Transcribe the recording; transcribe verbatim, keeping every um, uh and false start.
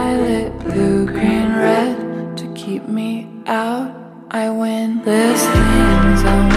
violet, blue, green, red. To keep me out, I win. This thing's on